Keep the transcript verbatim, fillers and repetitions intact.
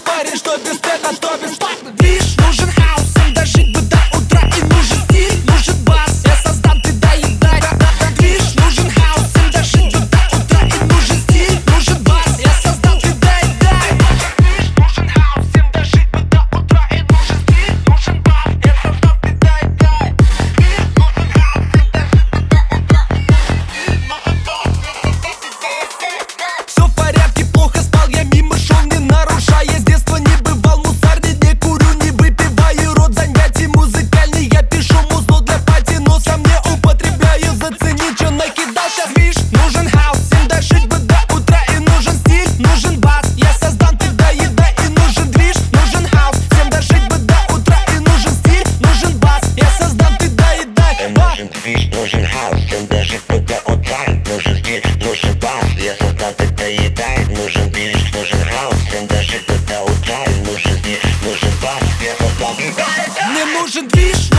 парень, что без пета, что бесплатно. Движ, нужен хаус, всем дожить бы до утра. И нужен стиль, нужен бас, я создам, ты доедай. Движ, нужен хаус, всем дожить бы до утра. И нужен стиль, нужен бас, я создам, ты доедай. Движ, нужен хаус, всем дожить бы до утра. И нужен стиль, нужен бас, я создам, ты доедай. Движ, нужен хаус, всем дожить бы до утра. Все в порядке, плохо спал, я мимо шел, не нарушая. С детства не бывал мусорный, не курю, не выпиваю. Род занятий музыкальный, я пишу музло для пати, но сам не употребляю. Зацени, чё накидал сейчас. Виш, нужен хаус, всем дожить бы до утра. И нужен стиль, нужен бас, я создам, ты доедай. И нужен движ, нужен хаус, всем дожить бы до утра. И нужен стиль, нужен бас, я создам, ты доедай. И нужен движ, нужен хаус, всем дожить бы до утра. Нужен стиль, нужен бас, я создам, ты доедай. Нужен движ, нужен хаус, всем дожить бы до утра. И нужен стиль, нужен бас, я создам, ты доедай. Мне нужен движ,